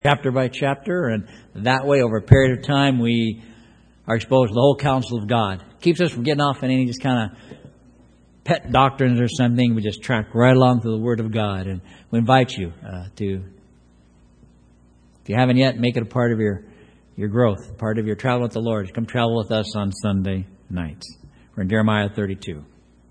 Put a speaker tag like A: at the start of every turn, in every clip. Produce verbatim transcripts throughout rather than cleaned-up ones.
A: chapter by chapter, and that way, over a period of time, we are exposed to the whole counsel of God. It keeps us from getting off in any just kind of pet doctrines or something. We just track right along through the Word of God, and we invite you uh, to, if you haven't yet, make it a part of your your growth, part of your travel with the Lord. Come travel with us on Sunday nights. We're in Jeremiah thirty-two.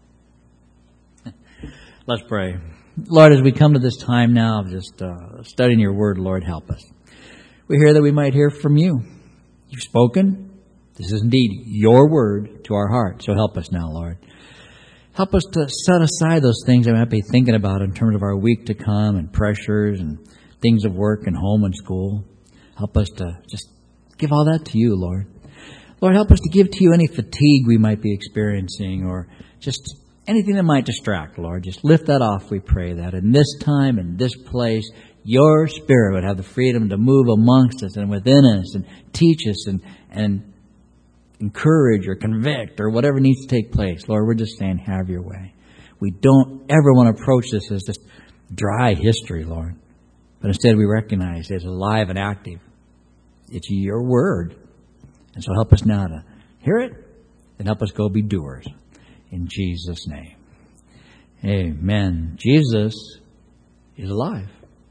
A: Let's pray. Lord, as we come to this time now of just uh, studying your word, Lord, help us. We hear that we might hear from you. You've spoken. This is indeed your word to our heart. So help us now, Lord. Help us to set aside those things that we might be thinking about in terms of our week to come and pressures and things of work and home and school. Help us to just give all that to you, Lord. Lord, help us to give to you any fatigue we might be experiencing or just anything that might distract, Lord. Just lift that off, we pray, that in this time and this place, your Spirit would have the freedom to move amongst us and within us and teach us and, and encourage or convict or whatever needs to take place. Lord, we're just saying, have your way. We don't ever want to approach this as just dry history, Lord. But instead we recognize it's alive and active. It's your word. And so help us now to hear it and help us go be doers. In Jesus' name. Amen. Jesus is alive.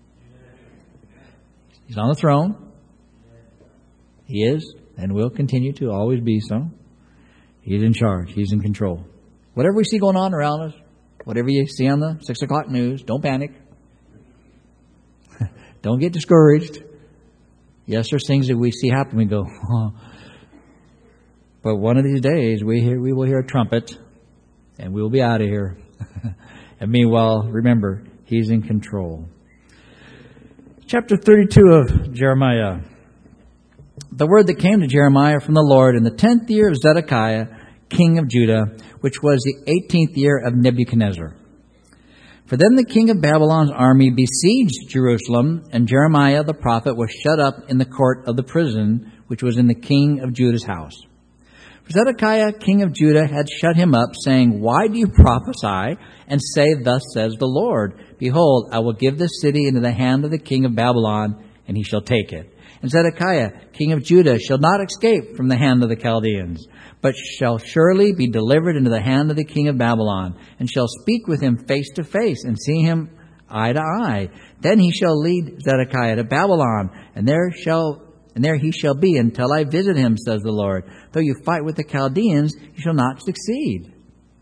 A: He's on the throne. He is and will continue to always be so. He's in charge. He's in control. Whatever we see going on around us, whatever you see on the six o'clock news, don't panic. Don't get discouraged. Yes, there's things that we see happen. We go, oh. But one of these days we hear, we will hear a trumpet. And we'll be out of here. And meanwhile, remember, He's in control. Chapter thirty-two of Jeremiah. The word that came to Jeremiah from the Lord in the tenth year of Zedekiah, king of Judah, which was the eighteenth year of Nebuchadnezzar. For then the king of Babylon's army besieged Jerusalem, and Jeremiah the prophet was shut up in the court of the prison, which was in the king of Judah's house. Zedekiah, king of Judah, had shut him up, saying, Why do you prophesy and say, Thus says the Lord, Behold, I will give this city into the hand of the king of Babylon, and he shall take it. And Zedekiah, king of Judah, shall not escape from the hand of the Chaldeans, but shall surely be delivered into the hand of the king of Babylon, and shall speak with him face to face, and see him eye to eye. Then he shall lead Zedekiah to Babylon, and there shall And there he shall be until I visit him, says the Lord. Though you fight with the Chaldeans, you shall not succeed.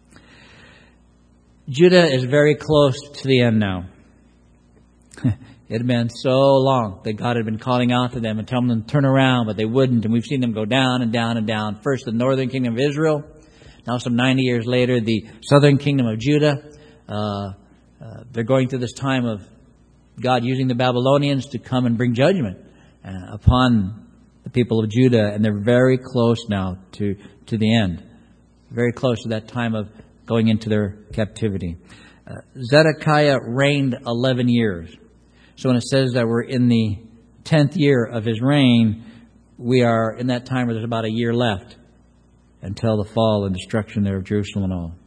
A: Judah is very close to the end now. It had been so long that God had been calling out to them and telling them to turn around, but they wouldn't. And we've seen them go down and down and down. First, the northern kingdom of Israel. Now, some ninety years later, the southern kingdom of Judah. Uh, uh, they're going through this time of God using the Babylonians to come and bring judgment Uh, upon the people of Judah, and they're very close now to, to the end. Very close to that time of going into their captivity. Uh, Zedekiah reigned eleven years. So when it says that we're in the tenth year of his reign, we are in that time where there's about a year left until the fall and destruction there of Jerusalem and all.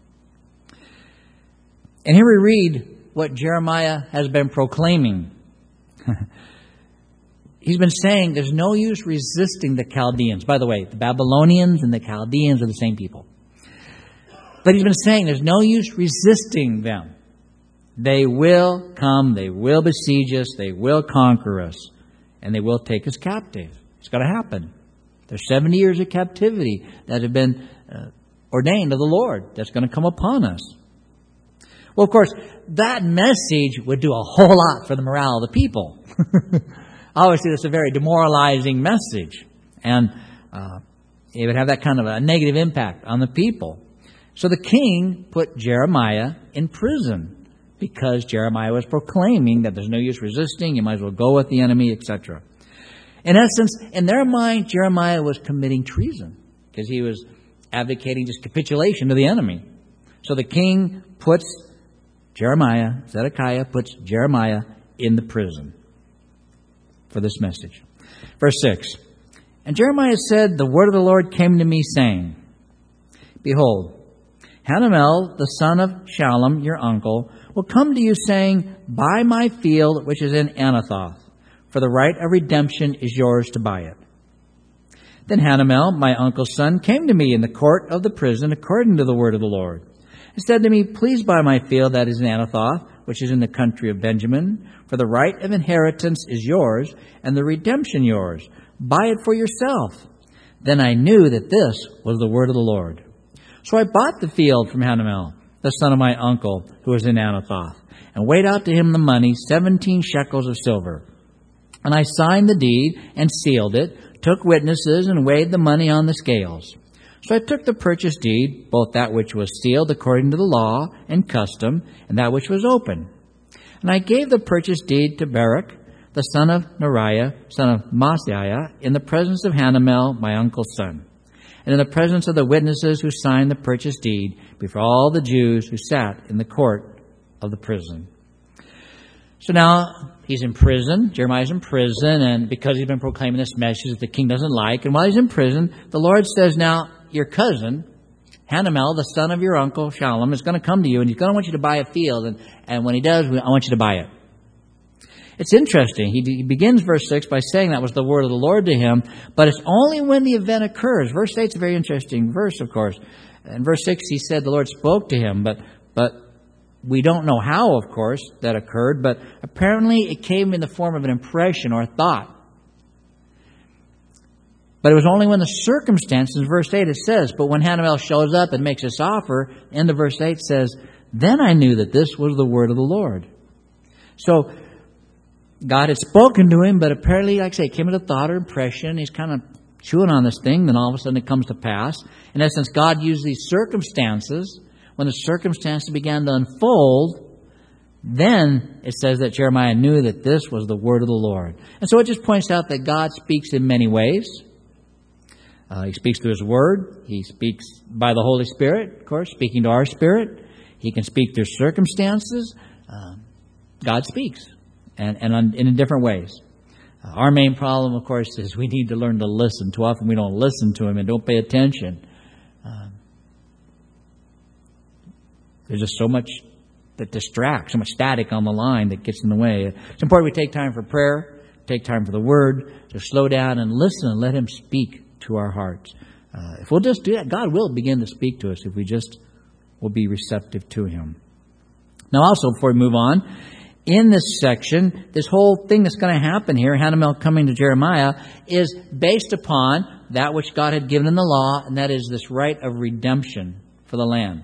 A: And here we read what Jeremiah has been proclaiming. He's been saying there's no use resisting the Chaldeans. By the way, the Babylonians and the Chaldeans are the same people. But he's been saying there's no use resisting them. They will come, they will besiege us, they will conquer us, and they will take us captive. It's going to happen. There's seventy years of captivity that have been uh, ordained of the Lord that's going to come upon us. Well, of course, that message would do a whole lot for the morale of the people. Obviously, that's a very demoralizing message. And uh, it would have that kind of a negative impact on the people. So the king put Jeremiah in prison because Jeremiah was proclaiming that there's no use resisting, you might as well go with the enemy, et cetera. In essence, in their mind, Jeremiah was committing treason because he was advocating just capitulation to the enemy. So the king puts Jeremiah, Zedekiah puts Jeremiah in the prison for this message. Verse six. And Jeremiah said, The word of the Lord came to me, saying, Behold, Hanamel, the son of Shallum, your uncle, will come to you, saying, Buy my field which is in Anathoth, for the right of redemption is yours to buy it. Then Hanamel, my uncle's son, came to me in the court of the prison according to the word of the Lord, and said to me, Please buy my field that is in Anathoth, which is in the country of Benjamin, for the right of inheritance is yours, and the redemption yours. Buy it for yourself. Then I knew that this was the word of the Lord. So I bought the field from Hanamel, the son of my uncle, who was in Anathoth, and weighed out to him the money, seventeen shekels of silver. And I signed the deed and sealed it, took witnesses, and weighed the money on the scales. So I took the purchase deed, both that which was sealed according to the law and custom, and that which was open. And I gave the purchase deed to Baruch, the son of Neriah, son of Maaseiah, in the presence of Hanamel, my uncle's son, and in the presence of the witnesses who signed the purchase deed before all the Jews who sat in the court of the prison. So now he's in prison. Jeremiah's in prison, and because he's been proclaiming this message that the king doesn't like, and while he's in prison, the Lord says, now your cousin, Hanamel, the son of your uncle, Shallum, is going to come to you, and he's going to want you to buy a field, and, and when he does, I want you to buy it. It's interesting. He, he begins verse six by saying that was the word of the Lord to him, but it's only when the event occurs. Verse eight is a very interesting verse, of course. In verse six, he said the Lord spoke to him, but but we don't know how, of course, that occurred, but apparently it came in the form of an impression or a thought. But it was only when the circumstances, in verse eight it says, but when Hanamel shows up and makes this offer, end of verse eight says, then I knew that this was the word of the Lord. So God had spoken to him, but apparently, like I say, it came as a thought or impression. He's kind of chewing on this thing, then all of a sudden it comes to pass. In essence, God used these circumstances. When the circumstances began to unfold, then it says that Jeremiah knew that this was the word of the Lord. And so it just points out that God speaks in many ways. Uh, he speaks through His Word. He speaks by the Holy Spirit, of course, speaking to our spirit. He can speak through circumstances. Uh, God speaks. And, and on, in different ways. Uh, our main problem, of course, is we need to learn to listen. Too often we don't listen to Him and don't pay attention. Uh, there's just so much that distracts, so much static on the line that gets in the way. It's important we take time for prayer, take time for the Word, to slow down and listen and let Him speak to our hearts. Uh, if we'll just do that, God will begin to speak to us if we just will be receptive to Him. Now also, before we move on, in this section, this whole thing that's going to happen here, Hanamel coming to Jeremiah, is based upon that which God had given in the law, and that is this right of redemption for the land.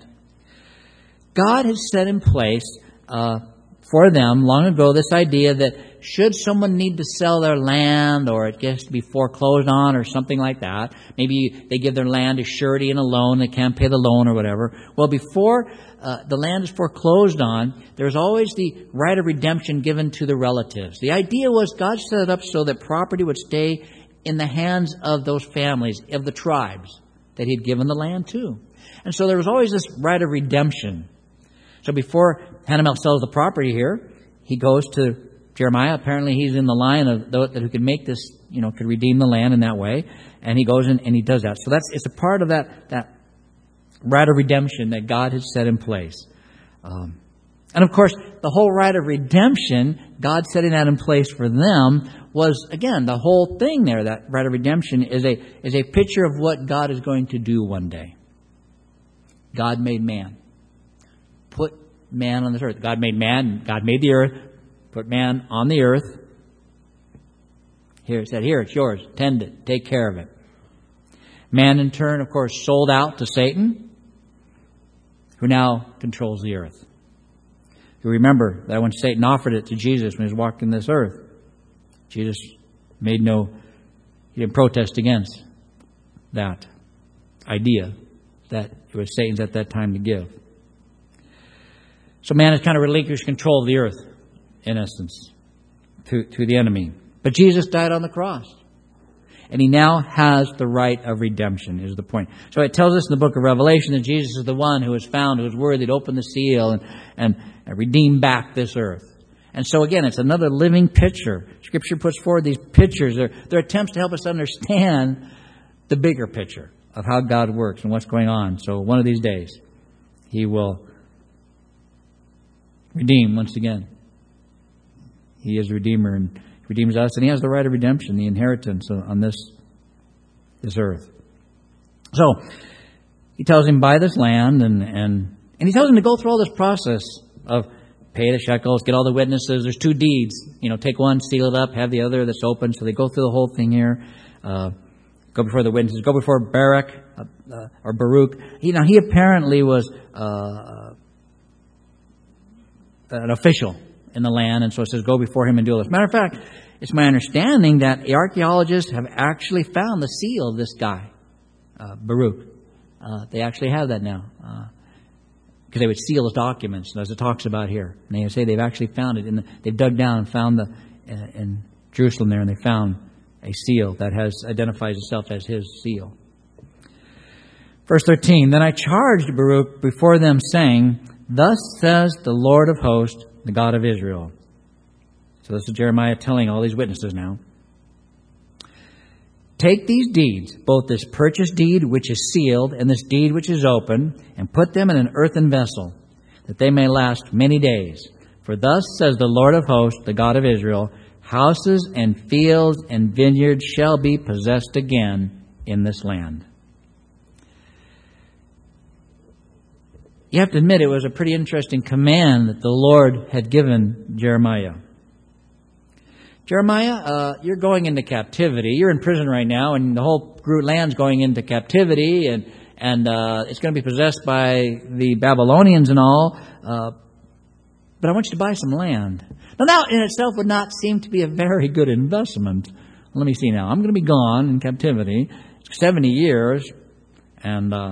A: God has set in place uh, for them long ago this idea that should someone need to sell their land or it gets to be foreclosed on or something like that, maybe they give their land as surety in a loan, they can't pay the loan or whatever. Well, before uh, the land is foreclosed on, there's always the right of redemption given to the relatives. The idea was God set it up so that property would stay in the hands of those families, of the tribes that He'd given the land to. And so there was always this right of redemption. So before Hanamel sells the property here, he goes to Jeremiah. Apparently he's in the line of those that who could make this, you know, could redeem the land in that way. And he goes in and he does that. So that's it's a part of that that right of redemption that God has set in place. Um, and of course, the whole right of redemption, God setting that in place for them, was, again, the whole thing there, that right of redemption is a is a picture of what God is going to do one day. God made man. Put man on this earth. God made man. God made the earth. Put man on the earth. Here it said, here, it's yours. Tend it. Take care of it. Man, in turn, of course, sold out to Satan, who now controls the earth. You remember that when Satan offered it to Jesus when he was walking this earth, Jesus made no, he didn't protest against that idea that it was Satan's at that time to give. So man has kind of relinquished control of the earth, in essence, to, to the enemy. But Jesus died on the cross. And He now has the right of redemption, is the point. So it tells us in the book of Revelation that Jesus is the one who is found, who is worthy to open the seal and, and, and redeem back this earth. And so again, it's another living picture. Scripture puts forward these pictures. They're, they're attempts to help us understand the bigger picture of how God works and what's going on. So one of these days, He will redeem once again. He is Redeemer, and redeems us, and He has the right of redemption, the inheritance on this, this earth. So, He tells him, buy this land, and, and, and He tells him to go through all this process of pay the shekels, get all the witnesses. There's two deeds. You know, take one, seal it up, have the other that's open. So they go through the whole thing here. Uh, go before the witnesses. Go before Barak uh, uh, or Baruch. He, now, he apparently was uh, an official in the land, and so it says go before him and do all this. Matter of fact, it's my understanding that the archaeologists have actually found the seal of this guy, uh, Baruch. Uh, they actually have that now. Uh, Because they would seal his documents, as it talks about here. And they say they've actually found it. In the, they've dug down and found the uh, in Jerusalem there, and they found a seal that has identifies itself as his seal. Verse thirteen, then I charged Baruch before them, saying, thus says the Lord of hosts, the God of Israel. So this is Jeremiah telling all these witnesses now. Take these deeds, both this purchase deed which is sealed and this deed which is open, and put them in an earthen vessel, that they may last many days. For thus says the Lord of hosts, the God of Israel, houses and fields and vineyards shall be possessed again in this land. You have to admit it was a pretty interesting command that the Lord had given Jeremiah. Jeremiah, uh, you're going into captivity. You're in prison right now, and the whole land's going into captivity, and and uh, it's going to be possessed by the Babylonians and all. Uh, but I want you to buy some land. Now, that in itself would not seem to be a very good investment. Let me see now. I'm going to be gone in captivity seventy years, and uh,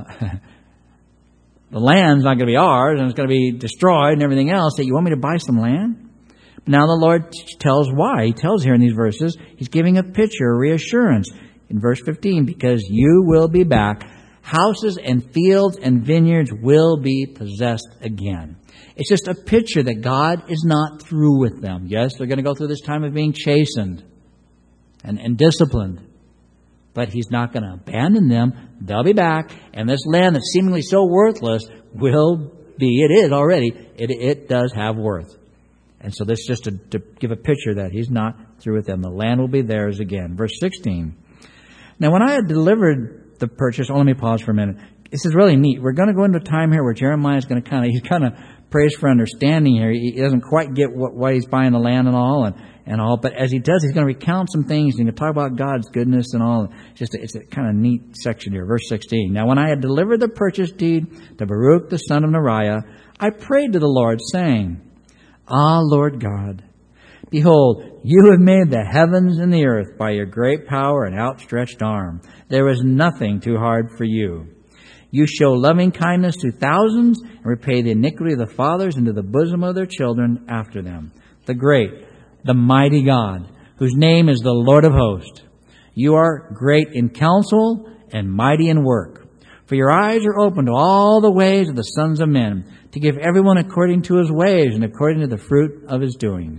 A: the land's not going to be ours, and it's going to be destroyed and everything else. That you want me to buy some land? Now the Lord tells why. He tells here in these verses, He's giving a picture, a reassurance. In verse fifteen, because you will be back, houses and fields and vineyards will be possessed again. It's just a picture that God is not through with them. Yes, they're going to go through this time of being chastened and, and disciplined. But He's not going to abandon them. They'll be back. And this land that's seemingly so worthless will be, it is already, it, it does have worth. And so this is just to, to give a picture that He's not through with them. The land will be theirs again. Verse sixteen. Now when I had delivered the purchase, oh, let me pause for a minute. This is really neat. We're going to go into a time here where Jeremiah is going to kind of, he's kind of prays for understanding here. He doesn't quite get what, why he's buying the land and all, and, and all. But as he does, he's going to recount some things. He's going to talk about God's goodness and all. It's just a, it's a kind of neat section here. Verse sixteen. Now when I had delivered the purchase deed to Baruch the son of Neriah, I prayed to the Lord, saying, Ah, Lord God, behold, you have made the heavens and the earth by your great power and outstretched arm. There is nothing too hard for you. You show loving kindness to thousands and repay the iniquity of the fathers into the bosom of their children after them. The great, the mighty God, whose name is the Lord of hosts. You are great in counsel and mighty in work. For your eyes are open to all the ways of the sons of men, to give everyone according to his ways and according to the fruit of his doings.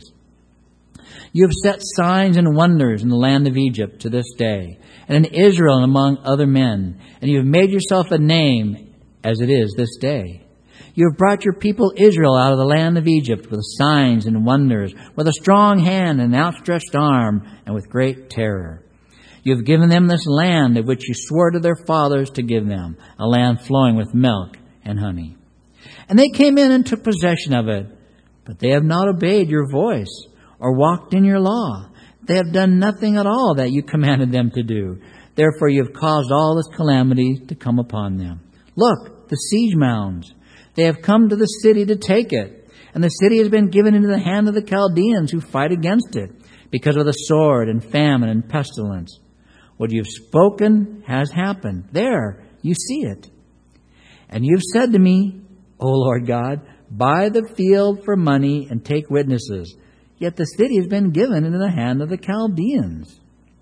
A: You have set signs and wonders in the land of Egypt to this day, and in Israel and among other men, and you have made yourself a name as it is this day. You have brought your people Israel out of the land of Egypt with signs and wonders, with a strong hand and an outstretched arm, and with great terror. You have given them this land of which you swore to their fathers to give them, a land flowing with milk and honey. And they came in and took possession of it, but they have not obeyed your voice or walked in your law. They have done nothing at all that you commanded them to do. Therefore you have caused all this calamity to come upon them. Look, the siege mounds. They have come to the city to take it, and the city has been given into the hand of the Chaldeans who fight against it, because of the sword and famine and pestilence. What you've spoken has happened. There, you see it. And you've said to me, O Lord God, buy the field for money and take witnesses. Yet the city has been given into the hand of the Chaldeans.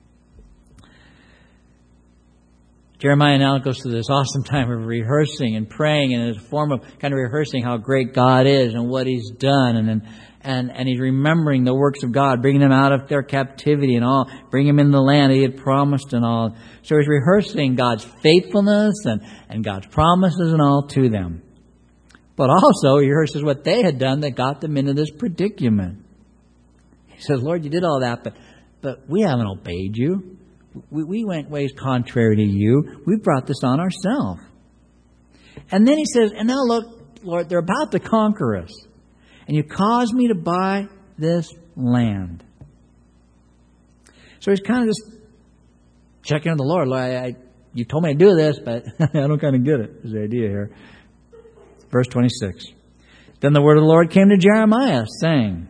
A: Jeremiah now goes through this awesome time of rehearsing and praying, and in a form of kind of rehearsing how great God is and what He's done, and and and he's remembering the works of God, bringing them out of their captivity and all, bringing them in the land He had promised and all. So he's rehearsing God's faithfulness and, and God's promises and all to them. But also he rehearses what they had done that got them into this predicament. He says, Lord, you did all that, but but we haven't obeyed you. We, we went ways contrary to you. We brought this on ourselves. And then he says, and now look, Lord, they're about to conquer us. And you caused me to buy this land. So he's kind of just checking on the Lord. Lord, I, I, you told me to do this, but I don't kind of get it, is the idea here. Verse twenty-six. Then the word of the Lord came to Jeremiah, saying,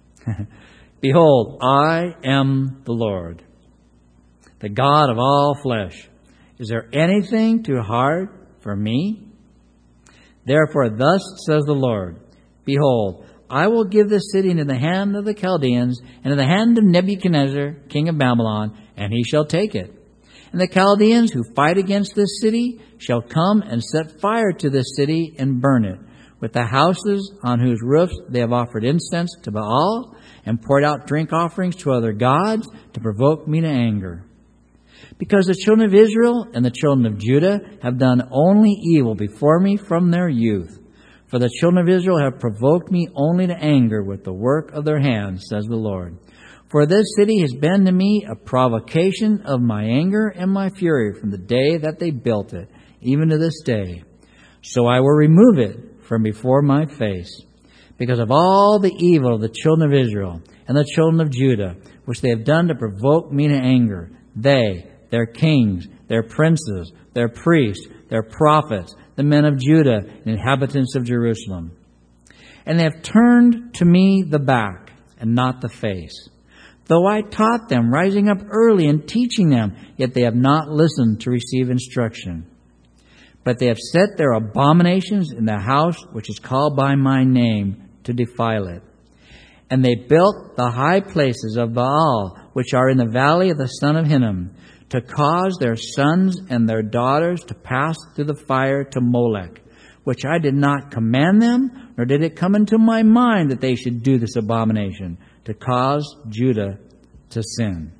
A: Behold, I am the Lord, the God of all flesh. Is there anything too hard for me? Therefore, thus says the Lord, Behold, I will give this city into the hand of the Chaldeans and in the hand of Nebuchadnezzar, king of Babylon, and he shall take it. And the Chaldeans who fight against this city shall come and set fire to this city and burn it, with the houses on whose roofs they have offered incense to Baal and poured out drink offerings to other gods to provoke me to anger. Because the children of Israel and the children of Judah have done only evil before me from their youth. For the children of Israel have provoked me only to anger with the work of their hands, says the Lord. For this city has been to me a provocation of my anger and my fury from the day that they built it, even to this day. So I will remove it from before my face, because of all the evil of the children of Israel and the children of Judah, which they have done to provoke me to anger. They, their kings, their princes, their priests, their prophets, the men of Judah, and inhabitants of Jerusalem. And they have turned to me the back and not the face. Though I taught them, rising up early and teaching them, yet they have not listened to receive instruction. But they have set their abominations in the house which is called by my name to defile it. And they built the high places of Baal, which are in the valley of the son of Hinnom, to cause their sons and their daughters to pass through the fire to Molech, which I did not command them, nor did it come into my mind that they should do this abomination, to cause Judah to sin.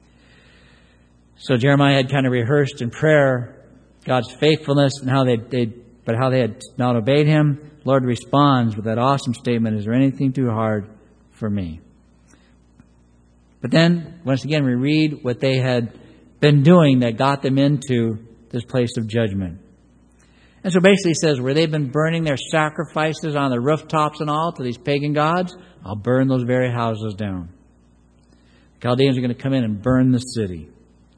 A: So Jeremiah had kind of rehearsed in prayer God's faithfulness and how they, they but how they had not obeyed him. Lord responds with that awesome statement, is there anything too hard for me? But then, once again, we read what they had been doing that got them into this place of judgment. And so basically it says, where they've been burning their sacrifices on the rooftops and all to these pagan gods, I'll burn those very houses down. The Chaldeans are going to come in and burn the city.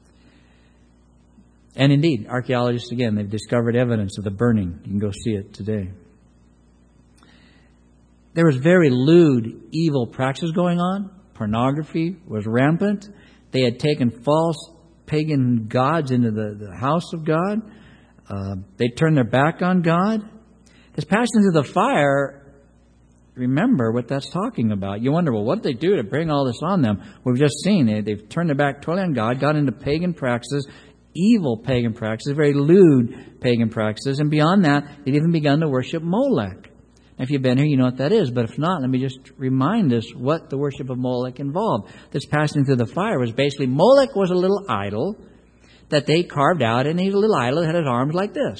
A: And indeed, archaeologists, again, they've discovered evidence of the burning. You can go see it today. There was very lewd, evil practices going on. Pornography was rampant. They had taken false pagan gods into the, the house of God. Uh, they turned their back on God. This passage into the fire, remember what that's talking about. You wonder, well, what did they do to bring all this on them? We've just seen they, they've turned their back totally on God, got into pagan practices, evil pagan practices, very lewd pagan practices, and beyond that, they'd even begun to worship Molech. Now, if you've been here, you know what that is. But if not, let me just remind us what the worship of Molech involved. This passing through the fire was basically, Molech was a little idol that they carved out, and he was a little idol that had his arms like this.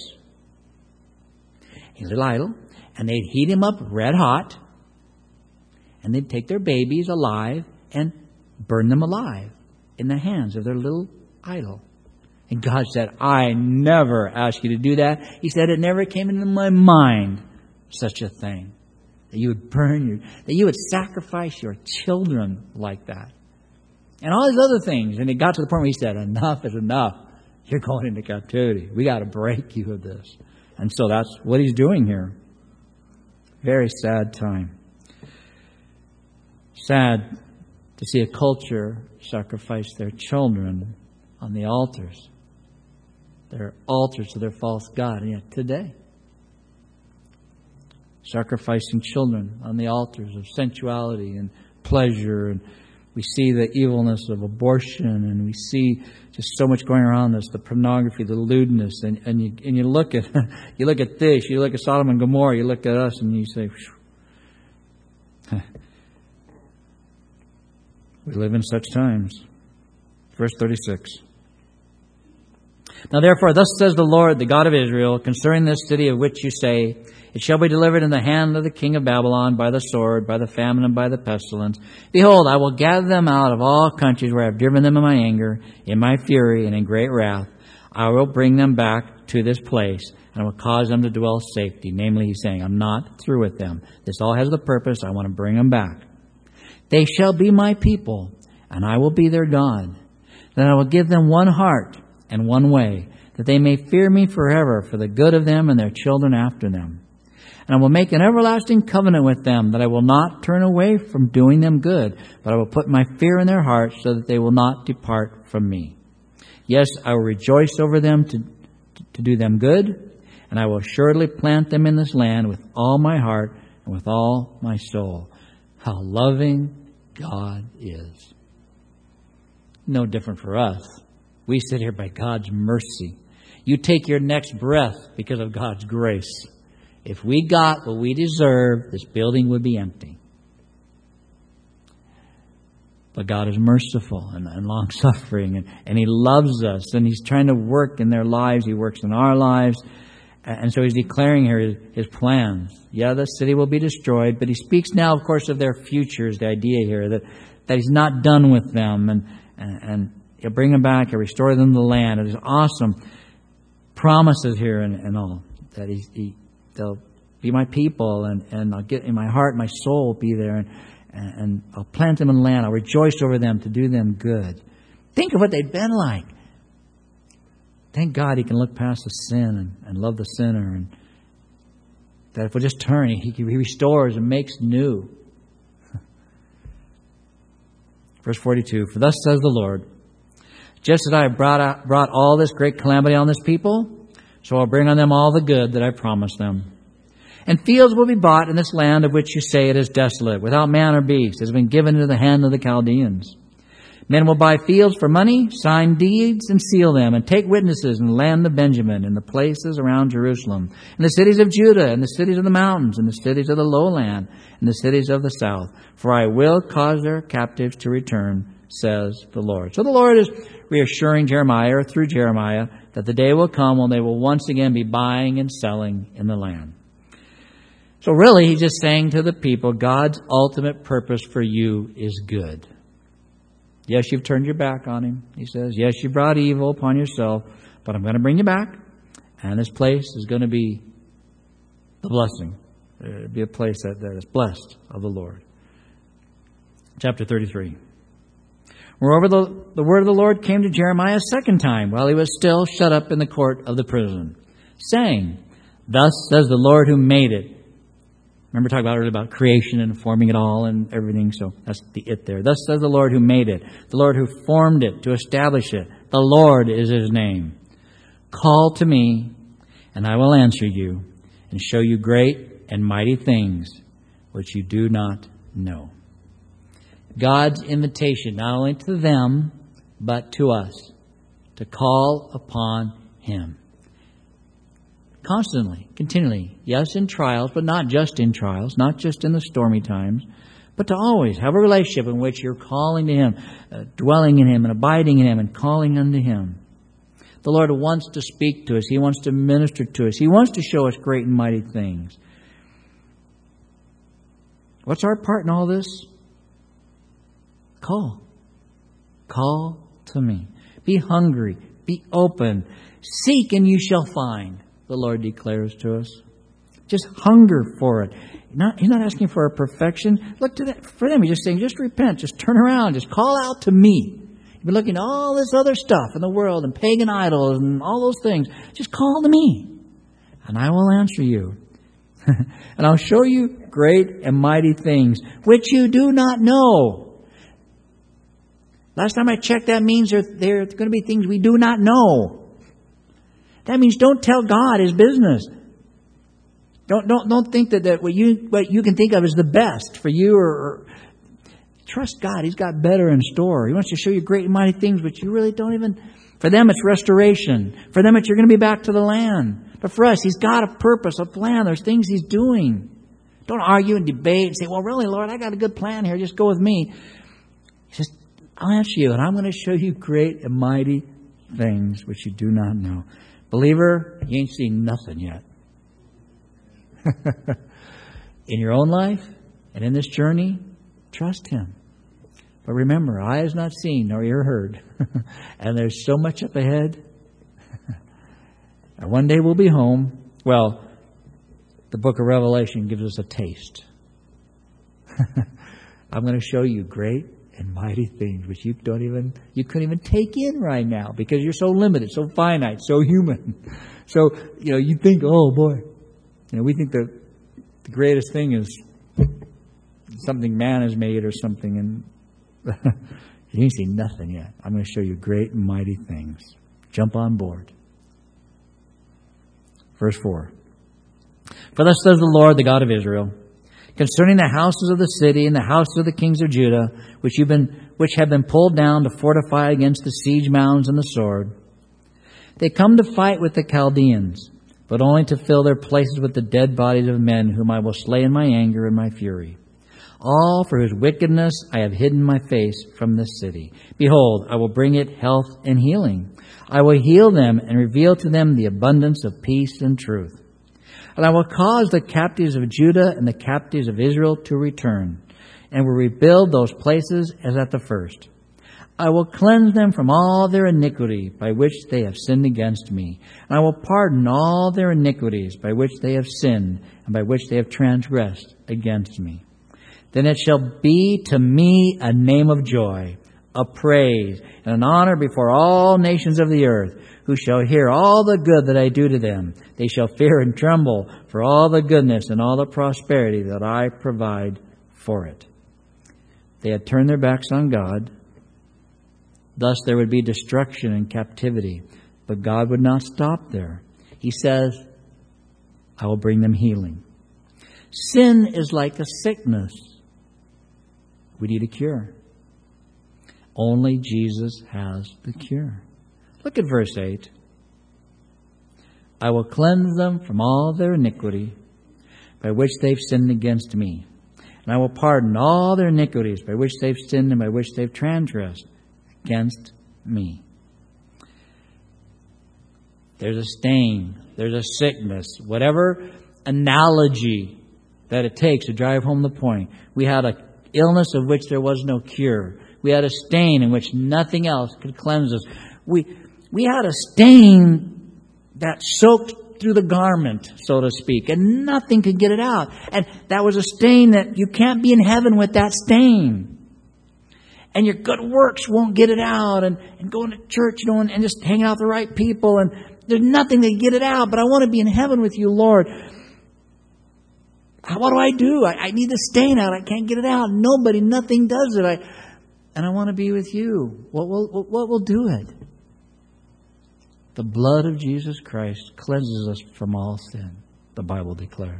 A: A little idol. And they'd heat him up red hot, and they'd take their babies alive and burn them alive in the hands of their little idol. And God said, I never asked you to do that. He said, it never came into my mind such a thing, that you would burn your, that you would sacrifice your children like that. And all these other things. And it got to the point where he said, enough is enough. You're going into captivity. We got to break you of this. And so that's what he's doing here. Very sad time. Sad to see a culture sacrifice their children on the altars. Their altars to their false god. And yet today, sacrificing children on the altars of sensuality and pleasure. And we see the evilness of abortion, and we see just so much going around this, the pornography, the lewdness. And, and, you, and you look at you look at this, you look at Sodom and Gomorrah, you look at us, and you say, we live in such times. Verse thirty-six. Now therefore, thus says the Lord, the God of Israel, concerning this city of which you say, it shall be delivered in the hand of the king of Babylon by the sword, by the famine, and by the pestilence. Behold, I will gather them out of all countries where I have driven them in my anger, in my fury, and in great wrath. I will bring them back to this place, and I will cause them to dwell safety. Namely, he's saying, I'm not through with them. This all has the purpose. I want to bring them back. They shall be my people, and I will be their God. Then I will give them one heart and one way, that they may fear me forever for the good of them and their children after them. And I will make an everlasting covenant with them, that I will not turn away from doing them good, but I will put my fear in their hearts, so that they will not depart from me. Yes, I will rejoice over them to, to do them good, and I will surely plant them in this land with all my heart and with all my soul. How loving God is. No different for us. We sit here by God's mercy. You take your next breath because of God's grace. If we got what we deserve, this building would be empty. But God is merciful and, and long-suffering, and, and He loves us, and He's trying to work in their lives. He works in our lives. And so He's declaring here His, his plans. Yeah, the city will be destroyed, but He speaks now, of course, of their futures, the idea here, that, that He's not done with them, and, and, and He'll bring them back, He'll restore them to the land. It is awesome promises here and, and all, that he, he they'll be my people, and, and I'll get in my heart, my soul will be there, and, and I'll plant them in the land. I'll rejoice over them to do them good. Think of what they've been like. Thank God He can look past the sin and, and love the sinner, and that if we'll just turn, He, he restores and makes new. Verse forty-two, for thus says the Lord, just as I have brought, out, brought all this great calamity on this people, so I'll bring on them all the good that I promised them. And fields will be bought in this land of which you say it is desolate, without man or beast. It has been given into the hand of the Chaldeans. Men will buy fields for money, sign deeds, and seal them, and take witnesses in the land of Benjamin, in the places around Jerusalem, in the cities of Judah, in the cities of the mountains, in the cities of the lowland, in the cities of the south. For I will cause their captives to return, says the Lord. So the Lord is reassuring Jeremiah, or through Jeremiah, that the day will come when they will once again be buying and selling in the land. So really, He's just saying to the people, God's ultimate purpose for you is good. Yes, you've turned your back on Him, He says. Yes, you brought evil upon yourself, but I'm going to bring you back. And this place is going to be the blessing. It'll be a place that, that is blessed of the Lord. Chapter thirty-three. Moreover, the, the word of the Lord came to Jeremiah a second time, while he was still shut up in the court of the prison, saying, thus says the Lord who made it. Remember talking about earlier about creation and forming it all and everything. So that's the it there. Thus says the Lord who made it, the Lord who formed it to establish it. The Lord is His name. Call to me, and I will answer you, and show you great and mighty things which you do not know. God's invitation, not only to them, but to us, to call upon Him. Constantly, continually. Yes, in trials, but not just in trials, not just in the stormy times, but to always have a relationship in which you're calling to Him, uh, dwelling in Him, and abiding in Him, and calling unto Him. The Lord wants to speak to us. He wants to minister to us. He wants to show us great and mighty things. What's our part in all this? Call. Call to me. Be hungry. Be open. Seek and you shall find, the Lord declares to us. Just hunger for it. Not, he's not asking for a perfection. Look to that. For them, He's just saying, just repent. Just turn around. Just call out to me. You've been looking at all this other stuff in the world and pagan idols and all those things. Just call to me, and I will answer you. And I'll show you great and mighty things which you do not know. Last time I checked, that means there, there are going to be things we do not know. That means don't tell God His business. Don't don't don't think that, that what you what you can think of is the best for you, or, or trust God. He's got better in store. He wants to show you great and mighty things, but you really don't even. For them, it's restoration. For them, it's you're going to be back to the land. But for us, He's got a purpose, a plan. There's things He's doing. Don't argue and debate and say, "Well, really, Lord, I got a good plan here. Just go with me." He says, "I'll answer you, and I'm going to show you great and mighty things which you do not know. Believer, you ain't seen nothing yet. In your own life and in this journey, trust Him. But remember, eye has not seen nor ear heard. And there's so much up ahead. And one day we'll be home. Well, the book of Revelation gives us a taste. I'm going to show you great and mighty things which you don't even, you couldn't even take in right now because you're so limited, so finite, so human. So, you know, you think, oh boy, you know, we think that the greatest thing is something man has made or something, and you ain't seen nothing yet. I'm going to show you great and mighty things. Jump on board. Verse four. For thus says the Lord, the God of Israel, concerning the houses of the city and the houses of the kings of Judah, which you've been, which have been pulled down to fortify against the siege mounds and the sword. They come to fight with the Chaldeans, but only to fill their places with the dead bodies of men whom I will slay in my anger and my fury. All for whose wickedness I have hidden my face from this city. Behold, I will bring it health and healing. I will heal them and reveal to them the abundance of peace and truth. And I will cause the captives of Judah and the captives of Israel to return, and will rebuild those places as at the first. I will cleanse them from all their iniquity by which they have sinned against me. And I will pardon all their iniquities by which they have sinned and by which they have transgressed against me. Then it shall be to me a name of joy, a praise, and an honor before all nations of the earth, who shall hear all the good that I do to them. They shall fear and tremble for all the goodness and all the prosperity that I provide for it. They had turned their backs on God. Thus there would be destruction and captivity. But God would not stop there. He says, I will bring them healing. Sin is like a sickness. We need a cure. Only Jesus has the cure. Look at verse eight. I will cleanse them from all their iniquity by which they've sinned against me. And I will pardon all their iniquities by which they've sinned and by which they've transgressed against me. There's a stain. There's a sickness. Whatever analogy that it takes to drive home the point. We had an illness of which there was no cure. We had a stain in which nothing else could cleanse us. We we had a stain that soaked through the garment, so to speak, and nothing could get it out. And that was a stain that you can't be in heaven with that stain. And your good works won't get it out. And, and going to church, you know, and, and just hanging out with the right people. And there's nothing to get it out. But I want to be in heaven with you, Lord. What do I do? I, I need the stain out. I can't get it out. Nobody, nothing does it. I, and I want to be with you. What will, what will do it? The blood of Jesus Christ cleanses us from all sin, the Bible declares.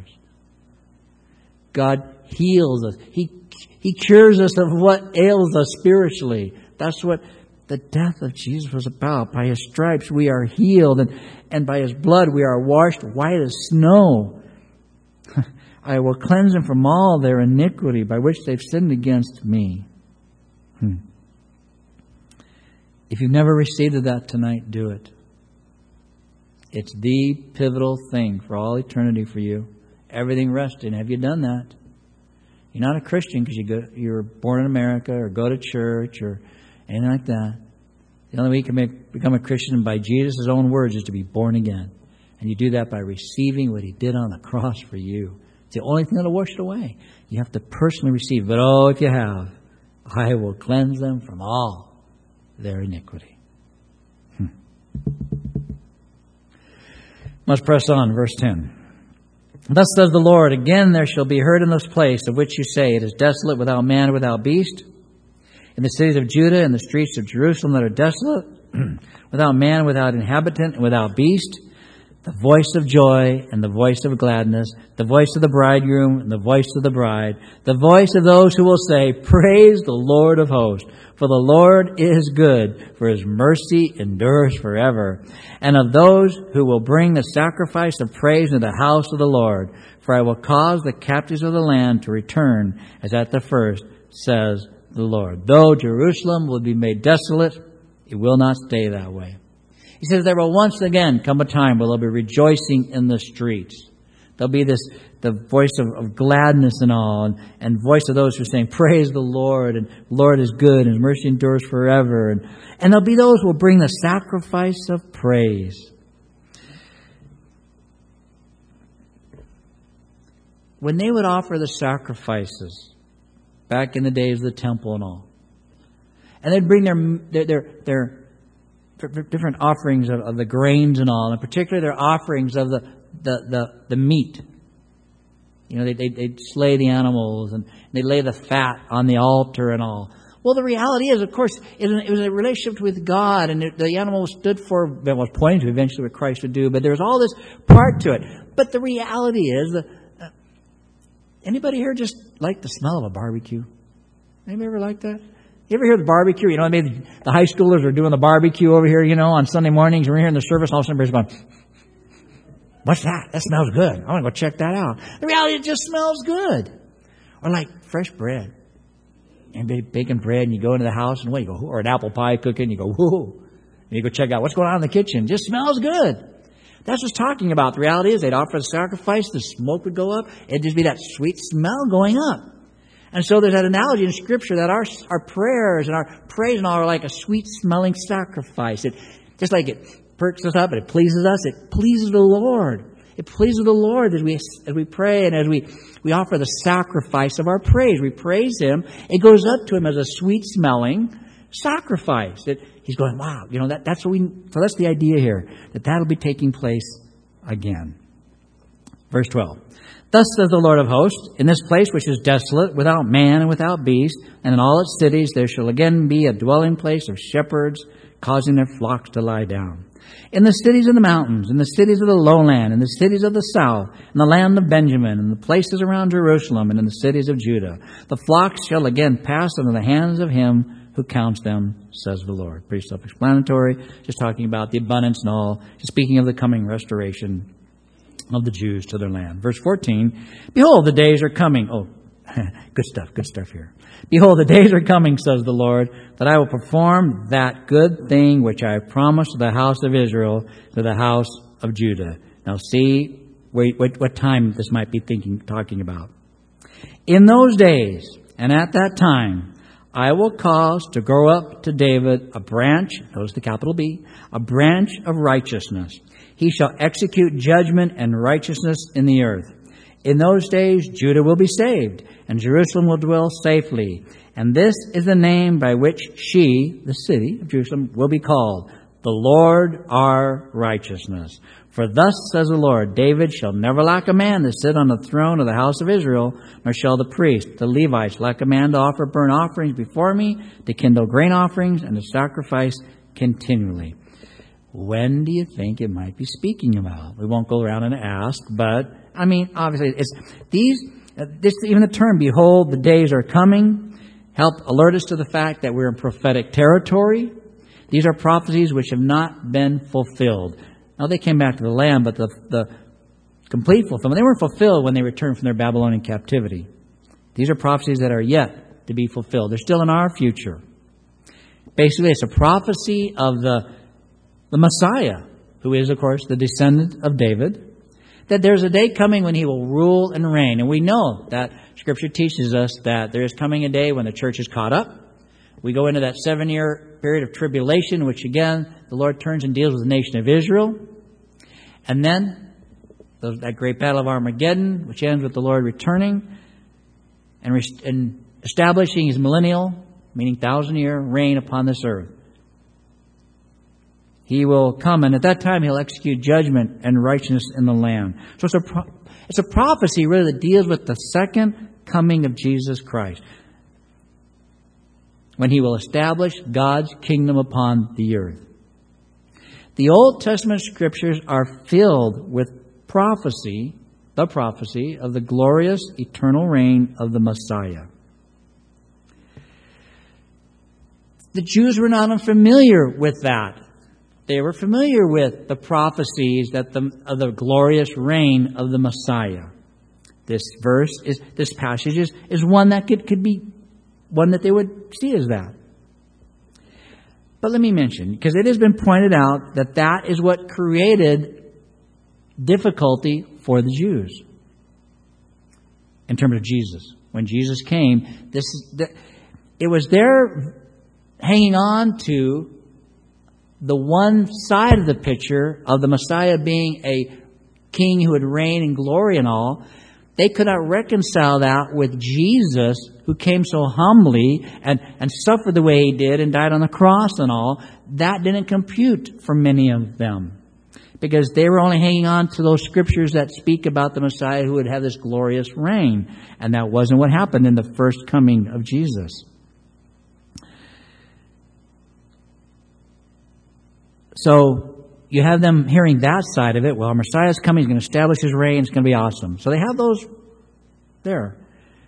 A: God heals us. He, he cures us of what ails us spiritually. That's what the death of Jesus was about. By His stripes we are healed, and, and by His blood we are washed white as snow. I will cleanse them from all their iniquity by which they've sinned against me. Hmm. If you've never received that tonight, do it. It's the pivotal thing for all eternity for you. Everything rests in. Have you done that? You're not a Christian because you go, you're born in America or go to church or anything like that. The only way you can make, become a Christian by Jesus' own words is to be born again. And you do that by receiving what He did on the cross for you. It's the only thing that will wash it away. You have to personally receive. But oh, if you have, I will cleanse them from all their iniquity. Hmm. Let's press on. Verse ten. Thus says the Lord, again there shall be heard in this place of which you say, it is desolate without man, without beast. In the cities of Judah and the streets of Jerusalem that are desolate, without man, without inhabitant, and without beast, the voice of joy and the voice of gladness, the voice of the bridegroom and the voice of the bride, the voice of those who will say, praise the Lord of hosts, for the Lord is good, for His mercy endures forever. And of those who will bring the sacrifice of praise into the house of the Lord, for I will cause the captives of the land to return as at the first, says the Lord. Though Jerusalem will be made desolate, it will not stay that way. He says there will once again come a time where they'll be rejoicing in the streets. There'll be this, the voice of, of gladness and all, and, and voice of those who are saying, praise the Lord, and the Lord is good, and His mercy endures forever. And, and there'll be those who will bring the sacrifice of praise. When they would offer the sacrifices, back in the days of the temple and all, and they'd bring their their their, their different offerings of, of the grains and all, and particularly their offerings of the the, the, the meat. You know, they, they, they'd slay the animals and they'd lay the fat on the altar and all. Well, the reality is, of course, it was a relationship with God, and it, the animal stood for, well, was pointing to eventually what Christ would do, but there was all this part to it. But the reality is, uh, anybody here just like the smell of a barbecue? Anybody ever like that? You ever hear the barbecue? You know, maybe the high schoolers are doing the barbecue over here, you know, on Sunday mornings. We're here in the service, all of a sudden everybody's going, what's that? That smells good. I want to go check that out. The reality, it just smells good. Or like fresh bread. And baking bread, and you go into the house, and what, you go, or an apple pie cooking, you go, whoo. And you go check out what's going on in the kitchen. It just smells good. That's what it's talking about. The reality is, they'd offer a sacrifice, the smoke would go up, it'd just be that sweet smell going up. And so there's that analogy in Scripture that our our prayers and our praise and all are like a sweet-smelling sacrifice. It just like it perks us up and it pleases us, it pleases the Lord. It pleases the Lord as we as we pray and as we, we offer the sacrifice of our praise. We praise Him. It goes up to Him as a sweet-smelling sacrifice. That He's going, wow, you know, that, that's what we, so that's the idea here, that that'll be taking place again. Verse twelve. Thus says the Lord of hosts, in this place which is desolate, without man and without beast, and in all its cities there shall again be a dwelling place of shepherds, causing their flocks to lie down. In the cities of the mountains, in the cities of the lowland, in the cities of the south, in the land of Benjamin, in the places around Jerusalem, and in the cities of Judah, the flocks shall again pass under the hands of Him who counts them, says the Lord. Pretty self-explanatory, just talking about the abundance and all, just speaking of the coming restoration of the Jews to their land. Verse fourteen, behold, the days are coming. Oh, good stuff, good stuff here. Behold, the days are coming, says the Lord, that I will perform that good thing which I have promised to the house of Israel, to the house of Judah. Now see wait, what, what time this might be thinking, talking about. In those days, and at that time, I will cause to grow up to David a branch, notice the capital B, a branch of righteousness. He shall execute judgment and righteousness in the earth. In those days, Judah will be saved, and Jerusalem will dwell safely. And this is the name by which she, the city of Jerusalem, will be called, the Lord our righteousness. For thus says the Lord, David shall never lack a man to sit on the throne of the house of Israel, nor shall the priest, the Levites, lack a man to offer burnt offerings before me, to kindle grain offerings, and to sacrifice continually. When do you think it might be speaking about? We won't go around and ask, but I mean, obviously, it's these. This even the term "Behold, the days are coming" help alert us to the fact that we're in prophetic territory. These are prophecies which have not been fulfilled. Now they came back to the land, but the the complete fulfillment, they weren't fulfilled when they returned from their Babylonian captivity. These are prophecies that are yet to be fulfilled. They're still in our future. Basically, it's a prophecy of the the Messiah, who is, of course, the descendant of David, that there's a day coming when He will rule and reign. And we know that Scripture teaches us that there is coming a day when the church is caught up. We go into that seven-year period of tribulation, which again, the Lord turns and deals with the nation of Israel. And then those, that great battle of Armageddon, which ends with the Lord returning and, rest- and establishing His millennial, meaning thousand-year reign upon this earth. He will come, and at that time He'll execute judgment and righteousness in the land. So it's a pro- it's a prophecy really that deals with the second coming of Jesus Christ, when He will establish God's kingdom upon the earth. The Old Testament Scriptures are filled with prophecy, the prophecy of the glorious eternal reign of the Messiah. The Jews were not unfamiliar with that. They were familiar with the prophecies that the, of the glorious reign of the Messiah. This verse, is this passage is, is one that could, could be one that they would see as that. But let me mention, because it has been pointed out that that is what created difficulty for the Jews in terms of Jesus. When Jesus came, this the, it was their hanging on to the one side of the picture of the Messiah being a king who would reign in glory and all. They could not reconcile that with Jesus, who came so humbly and, and suffered the way he did and died on the cross and all. That didn't compute for many of them, because they were only hanging on to those scriptures that speak about the Messiah who would have this glorious reign. And that wasn't what happened in the first coming of Jesus. So you have them hearing that side of it. Well, Messiah's coming. He's going to establish his reign. It's going to be awesome. So they have those there.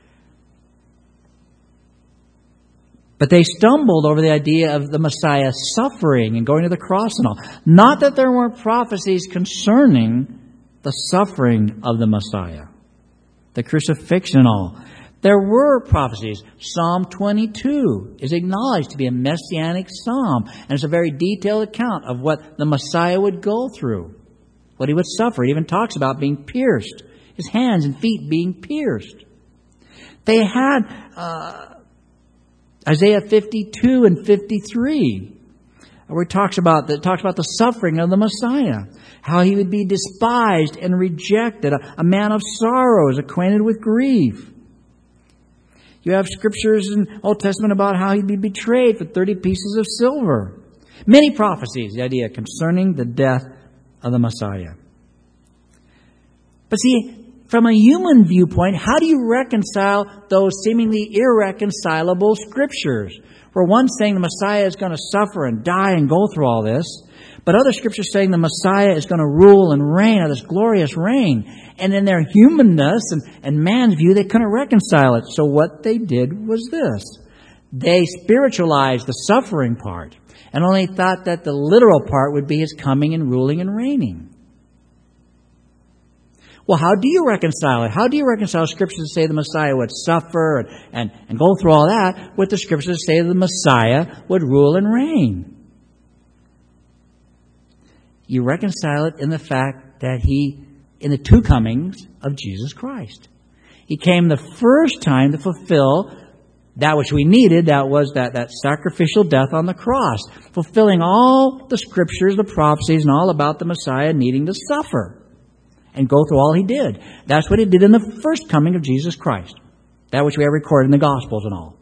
A: But they stumbled over the idea of the Messiah suffering and going to the cross and all. Not that there weren't prophecies concerning the suffering of the Messiah, the crucifixion and all. There were prophecies. Psalm twenty-two is acknowledged to be a messianic psalm. And it's a very detailed account of what the Messiah would go through, what he would suffer. It even talks about being pierced, his hands and feet being pierced. They had uh, Isaiah fifty-two and fifty-three, where it talks about, that talks about the suffering of the Messiah, how he would be despised and rejected, a, a man of sorrows, acquainted with grief. You have scriptures in Old Testament about how he'd be betrayed for thirty pieces of silver. Many prophecies, the idea concerning the death of the Messiah. But see, from a human viewpoint, how do you reconcile those seemingly irreconcilable scriptures? Where one's saying the Messiah is going to suffer and die and go through all this, but other scriptures saying the Messiah is going to rule and reign of this glorious reign. And in their humanness and, and man's view, they couldn't reconcile it. So what they did was this. They spiritualized the suffering part and only thought that the literal part would be his coming and ruling and reigning. Well, how do you reconcile it? How do you reconcile scriptures that say the Messiah would suffer and, and, and go through all that with the scriptures that say the Messiah would rule and reign? You reconcile it in the fact that he, in the two comings of Jesus Christ. He came the first time to fulfill that which we needed, that was that, that sacrificial death on the cross, fulfilling all the scriptures, the prophecies, and all about the Messiah needing to suffer and go through all he did. That's what he did in the first coming of Jesus Christ, that which we have recorded in the Gospels and all.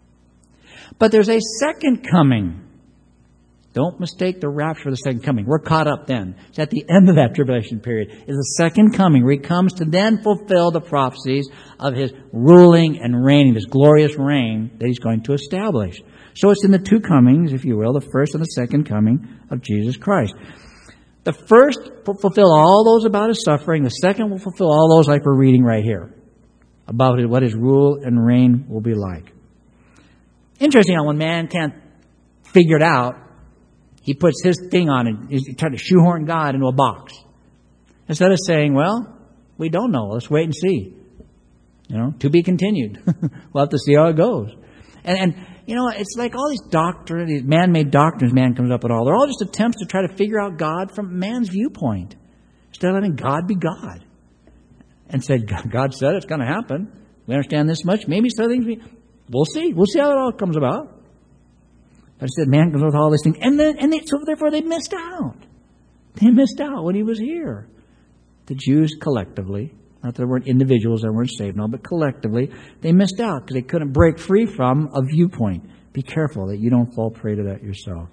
A: But there's a second coming. Don't mistake the rapture for the second coming. We're caught up then. It's at the end of that tribulation period. Is the second coming where he comes to then fulfill the prophecies of his ruling and reigning, this glorious reign that he's going to establish. So it's in the two comings, if you will, the first and the second coming of Jesus Christ. The first will fulfill all those about his suffering. The second will fulfill all those like we're reading right here, about what his rule and reign will be like. Interesting how when man can't figure it out, he puts his thing on and he's trying to shoehorn God into a box. Instead of saying, well, we don't know. Let's wait and see. You know, to be continued. We'll have to see how it goes. And, and you know, it's like all these doctrines, these man-made doctrines man comes up with all. They're all just attempts to try to figure out God from man's viewpoint. Instead of letting God be God. And said, God said it's going to happen. We understand this much. Maybe some things we, we'll see. We'll see how it all comes about. I said, man comes with all these things. And then, and they, so therefore they missed out. They missed out when he was here. The Jews collectively, not that there weren't individuals that weren't saved, no, but collectively, they missed out because they couldn't break free from a viewpoint. Be careful that you don't fall prey to that yourself.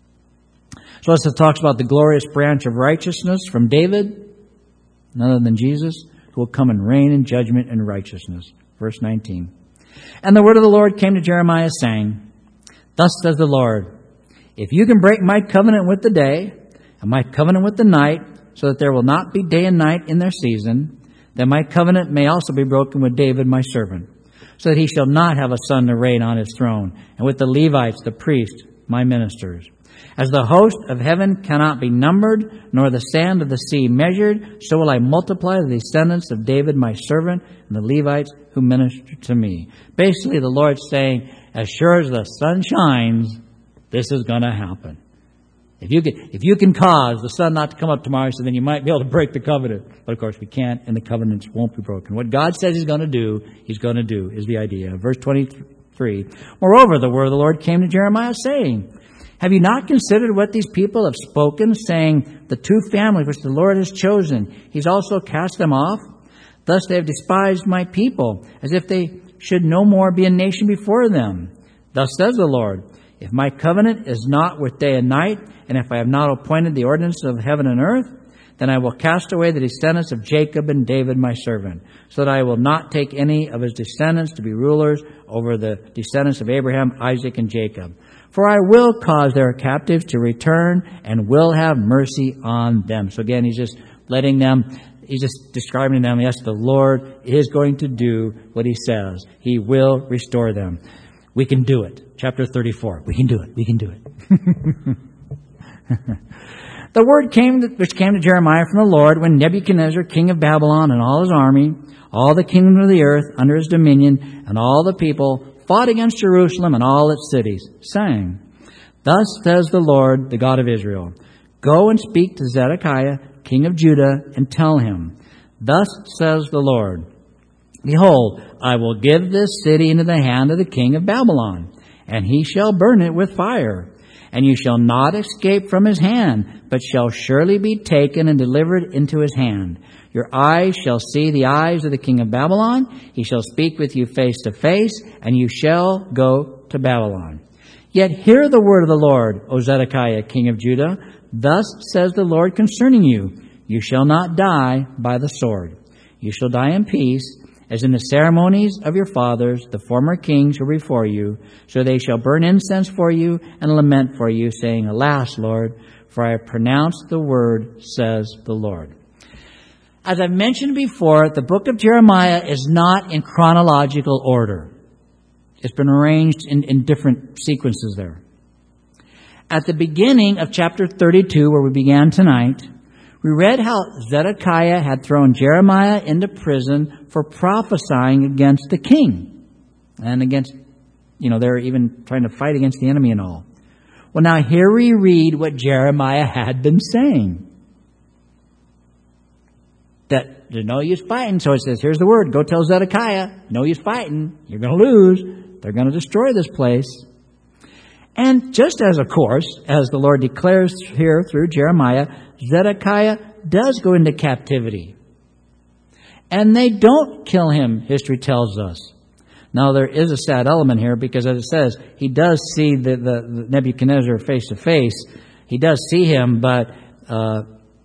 A: So as it talks about the glorious branch of righteousness from David, none other than Jesus, who will come and reign in judgment and righteousness. Verse nineteen. And the word of the Lord came to Jeremiah, saying, Thus says the Lord, if you can break my covenant with the day and my covenant with the night, so that there will not be day and night in their season, then my covenant may also be broken with David my servant, so that he shall not have a son to reign on his throne, and with the Levites, the priests, my ministers. As the host of heaven cannot be numbered, nor the sand of the sea measured, so will I multiply the descendants of David my servant and the Levites who minister to me. Basically, the Lord's saying, as sure as the sun shines, this is going to happen. If you can, if you can cause the sun not to come up tomorrow, so then you might be able to break the covenant. But of course we can't, and the covenants won't be broken. What God says He's going to do, He's going to do, is the idea. Verse twenty-three. Moreover, the word of the Lord came to Jeremiah, saying, have you not considered what these people have spoken, saying, the two families which the Lord has chosen, He's also cast them off? Thus they have despised my people, as if they should no more be a nation before them. Thus says the Lord, if my covenant is not with day and night, and if I have not appointed the ordinance of heaven and earth, then I will cast away the descendants of Jacob and David my servant, so that I will not take any of his descendants to be rulers over the descendants of Abraham, Isaac, and Jacob. For I will cause their captives to return and will have mercy on them. So again, he's just letting them, he's just describing to them, yes, the Lord is going to do what He says. He will restore them. We can do it. Chapter thirty-four. We can do it. We can do it. The word came, which came to Jeremiah from the Lord when Nebuchadnezzar, king of Babylon, and all his army, all the kingdoms of the earth under his dominion, and all the people fought against Jerusalem and all its cities, saying, thus says the Lord, the God of Israel, go and speak to Zedekiah, king of Judah, and tell him, thus says the Lord, behold, I will give this city into the hand of the king of Babylon, and he shall burn it with fire. And you shall not escape from his hand, but shall surely be taken and delivered into his hand. Your eyes shall see the eyes of the king of Babylon. He shall speak with you face to face, and you shall go to Babylon. Yet hear the word of the Lord, O Zedekiah, king of Judah. Thus says the Lord concerning you, you shall not die by the sword. You shall die in peace, as in the ceremonies of your fathers, the former kings who were before you. So they shall burn incense for you and lament for you, saying, alas, Lord, for I have pronounced the word, says the Lord. As I've mentioned before, the book of Jeremiah is not in chronological order. It's been arranged in, in different sequences there. At the beginning of chapter thirty-two, where we began tonight, we read how Zedekiah had thrown Jeremiah into prison for prophesying against the king. And against, you know, they're even trying to fight against the enemy and all. Well, now here we read what Jeremiah had been saying. That there's no use fighting. So it says, here's the word. Go tell Zedekiah, no use fighting. You're going to lose. They're going to destroy this place. And just as, of course, as the Lord declares here through Jeremiah, Zedekiah does go into captivity. And they don't kill him, history tells us. Now, there is a sad element here because, as it says, he does see the, the, the Nebuchadnezzar face to face. He does see him, but uh,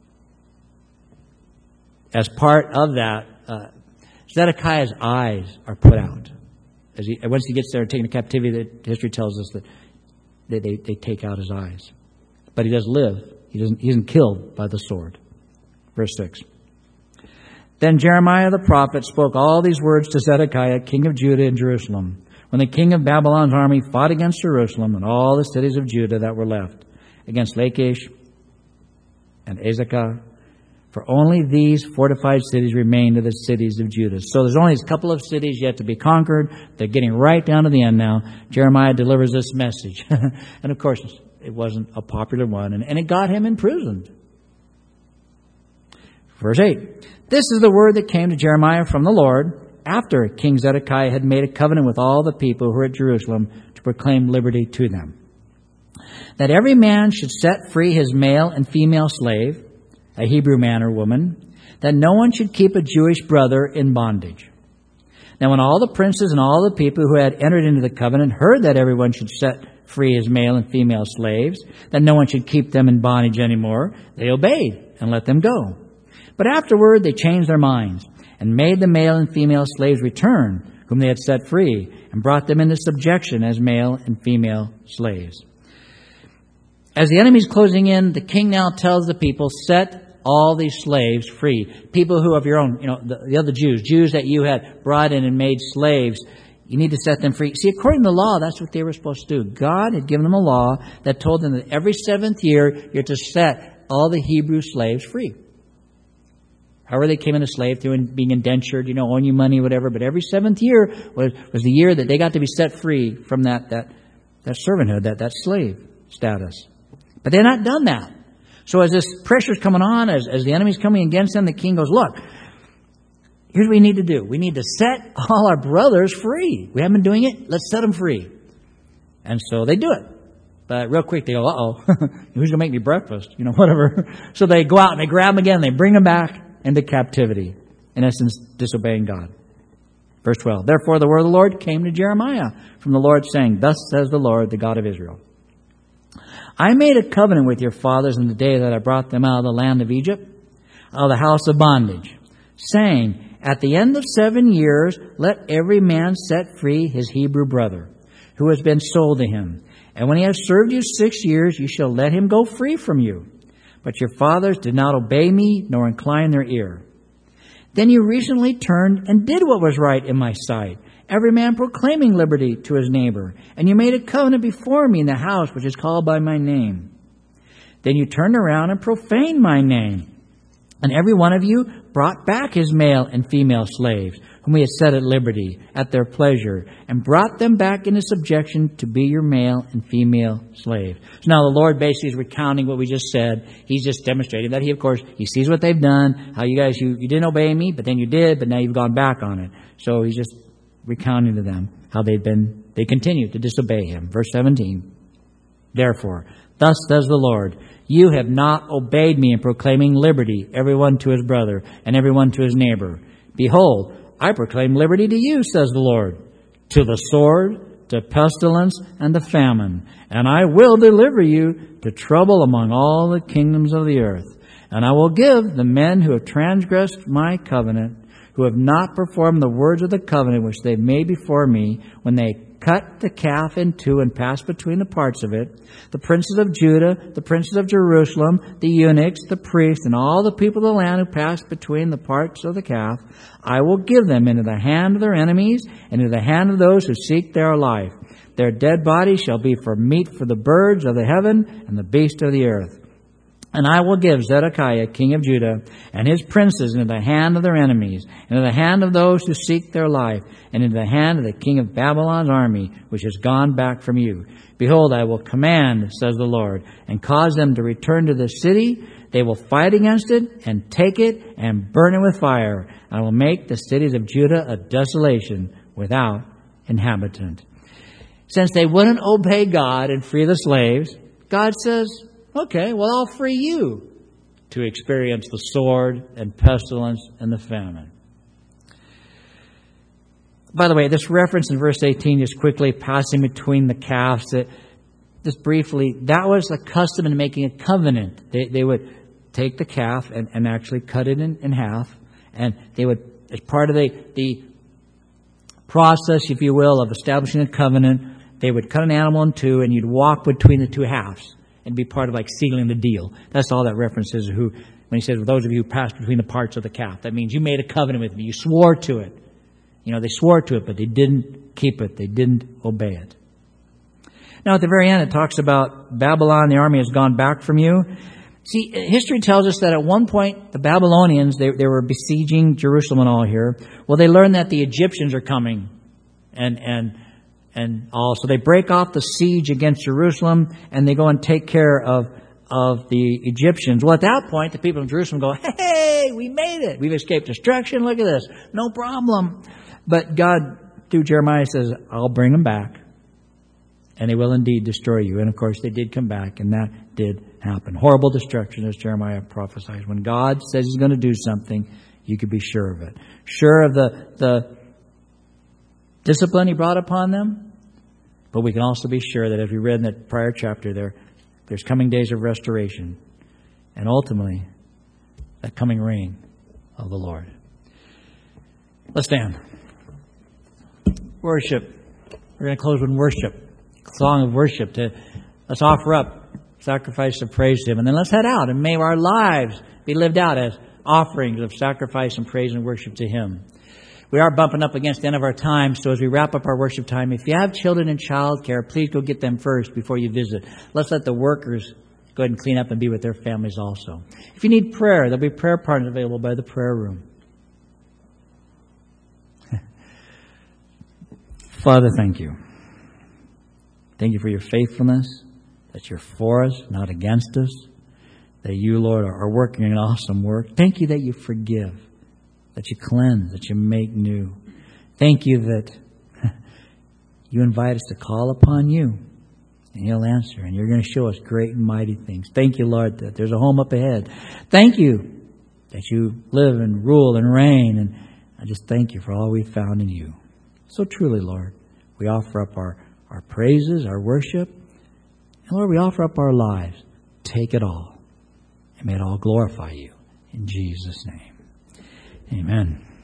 A: as part of that, uh, Zedekiah's eyes are put out. As he, once he gets there and taken to captivity, the history tells us that they, they, they take out his eyes. But he does live. He doesn't, he isn't killed by the sword. Verse six. Then Jeremiah the prophet spoke all these words to Zedekiah, king of Judah and Jerusalem, when the king of Babylon's army fought against Jerusalem and all the cities of Judah that were left, against Lachish and Azekah. For only these fortified cities remained of the cities of Judah. So there's only a couple of cities yet to be conquered. They're getting right down to the end now. Jeremiah delivers this message. And of course, it wasn't a popular one. And, and it got him imprisoned. Verse eight. This is the word that came to Jeremiah from the Lord after King Zedekiah had made a covenant with all the people who were at Jerusalem to proclaim liberty to them. That every man should set free his male and female slave, a Hebrew man or woman, that no one should keep a Jewish brother in bondage. Now when all the princes and all the people who had entered into the covenant heard that everyone should set free his male and female slaves, that no one should keep them in bondage anymore, they obeyed and let them go. But afterward they changed their minds and made the male and female slaves return, whom they had set free, and brought them into subjection as male and female slaves. As the enemy's closing in, the king now tells the people, set all these slaves free. People who of your own, you know, the, the other Jews, Jews that you had brought in and made slaves, you need to set them free. See, according to the law, that's what they were supposed to do. God had given them a law that told them that every seventh year, you're to set all the Hebrew slaves free. However they came into slave through being indentured, you know, owe you money, whatever. But every seventh year was, was the year that they got to be set free from that, that, that servanthood, that, that slave status. But they're not done that. So as this pressure's coming on, as, as the enemy's coming against them, the king goes, look, here's what we need to do. We need to set all our brothers free. We haven't been doing it. Let's set them free. And so they do it. But real quick, they go, uh-oh, who's going to make me breakfast? You know, whatever. So they go out and they grab them again. They bring them back into captivity. In essence, disobeying God. Verse twelve, therefore the word of the Lord came to Jeremiah from the Lord, saying, thus says the Lord, the God of Israel. I made a covenant with your fathers in the day that I brought them out of the land of Egypt, out of the house of bondage, saying, at the end of seven years, let every man set free his Hebrew brother, who has been sold to him. And when he has served you six years, you shall let him go free from you. But your fathers did not obey me, nor incline their ear. Then you recently turned and did what was right in my sight, every man proclaiming liberty to his neighbor. And you made a covenant before me in the house which is called by my name. Then you turned around and profaned my name. And every one of you brought back his male and female slaves, whom he had set at liberty at their pleasure, and brought them back into subjection to be your male and female slaves. So now the Lord basically is recounting what we just said. He's just demonstrating that he, of course, he sees what they've done, how you guys, you, you didn't obey me, but then you did, but now you've gone back on it. So he's just recounting to them how they've been, they continue to disobey him. Verse seventeen, therefore, thus says the Lord, you have not obeyed me in proclaiming liberty, everyone to his brother and everyone to his neighbor. Behold, I proclaim liberty to you, says the Lord, to the sword, to pestilence, and to famine. And I will deliver you to trouble among all the kingdoms of the earth. And I will give the men who have transgressed my covenant, who have not performed the words of the covenant which they made before me, when they cut the calf in two and passed between the parts of it, the princes of Judah, the princes of Jerusalem, the eunuchs, the priests, and all the people of the land who passed between the parts of the calf, I will give them into the hand of their enemies and into the hand of those who seek their life. Their dead bodies shall be for meat for the birds of the heaven and the beasts of the earth. And I will give Zedekiah, king of Judah, and his princes into the hand of their enemies, into the hand of those who seek their life, and into the hand of the king of Babylon's army, which has gone back from you. Behold, I will command, says the Lord, and cause them to return to the city. They will fight against it, and take it, and burn it with fire. I will make the cities of Judah a desolation without inhabitant. Since they wouldn't obey God and free the slaves, God says, okay, well, I'll free you to experience the sword and pestilence and the famine. By the way, this reference in verse eighteen, just quickly passing between the calves, that just briefly, that was a custom in making a covenant. They, they would take the calf and, and actually cut it in, in half, and they would, as part of the, the process, if you will, of establishing a covenant, they would cut an animal in two, and you'd walk between the two halves and be part of like sealing the deal. That's all that reference is. Who, when he says, those of you who passed between the parts of the calf, that means you made a covenant with me. You swore to it. You know, they swore to it, but they didn't keep it. They didn't obey it. Now, at the very end, it talks about Babylon, the army has gone back from you. See, history tells us that at one point, the Babylonians, they, they were besieging Jerusalem and all here. Well, they learned that the Egyptians are coming and, and, and all. So they break off the siege against Jerusalem and they go and take care of, of the Egyptians. Well, at that point, the people of Jerusalem go, hey, we made it. We've escaped destruction. Look at this. No problem. But God, through Jeremiah, says, I'll bring them back, and they will indeed destroy you. And of course, they did come back, and that did happen. Horrible destruction, as Jeremiah prophesies. When God says He's going to do something, you could be sure of it. Sure of the, the discipline He brought upon them, but we can also be sure that, as we read in that prior chapter there, there's coming days of restoration, and ultimately, that coming reign of the Lord. Let's stand. Worship. We're going to close with worship. A song of worship. To let's offer up sacrifice of praise to Him. And then let's head out. And may our lives be lived out as offerings of sacrifice and praise and worship to Him. We are bumping up against the end of our time. So as we wrap up our worship time, if you have children in childcare, please go get them first before you visit. Let's let the workers go ahead and clean up and be with their families also. If you need prayer, there'll be prayer partners available by the prayer room. Father, thank you. Thank you for your faithfulness. that you're for us, not against us, that you, Lord, are working an awesome work. Thank you that you forgive, that you cleanse, that you make new. Thank you that you invite us to call upon you, and you'll answer, and you're going to show us great and mighty things. Thank you, Lord, that there's a home up ahead. Thank you that you live and rule and reign, and I just thank you for all we've found in you. So truly, Lord, we offer up our, our praises, our worship, and Lord, we offer up our lives. Take it all, and may it all glorify you. In Jesus' name, amen.